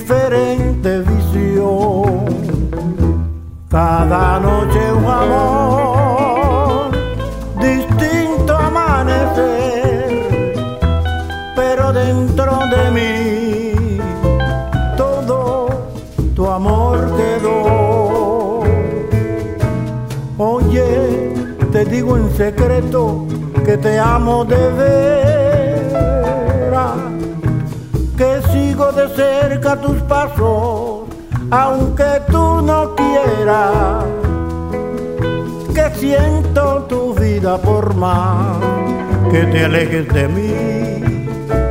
diferente visión. Cada noche un amor, distinto amanecer, pero dentro de mí todo tu amor quedó. Oye, te digo en secreto que te amo de veras, que sigo de cerca tus pasos, aunque tú no quieras, que siento tu vida por más que te alejes de mí,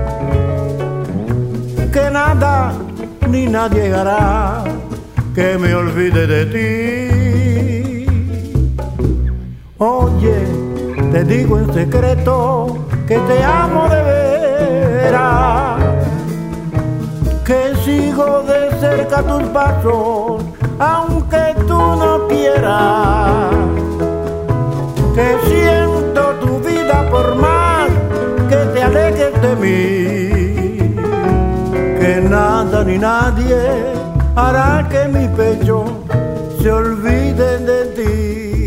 que nada ni nadie hará que me olvide de ti. Oye, te digo en secreto que te amo de veras, que sigo de cerca tus pasos, aunque tú no quieras, que siento tu vida por más que te alejes de mí, que nada ni nadie hará que mi pecho se olvide de ti.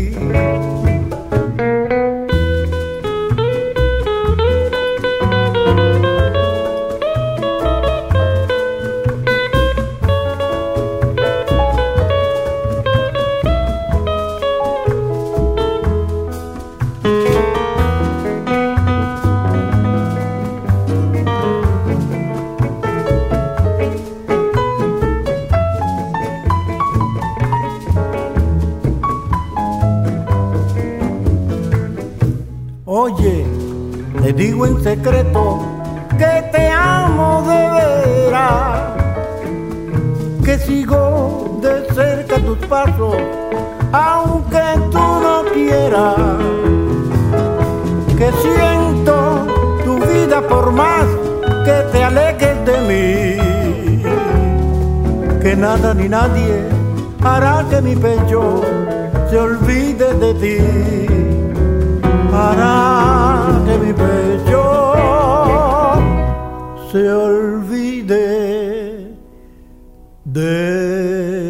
Oye, te digo en secreto que te amo de veras, que sigo de cerca tus pasos, aunque tú no quieras, que siento tu vida por más que te alejes de mí, que nada ni nadie hará que mi pecho se olvide de ti, hará que mi pecho se olvide de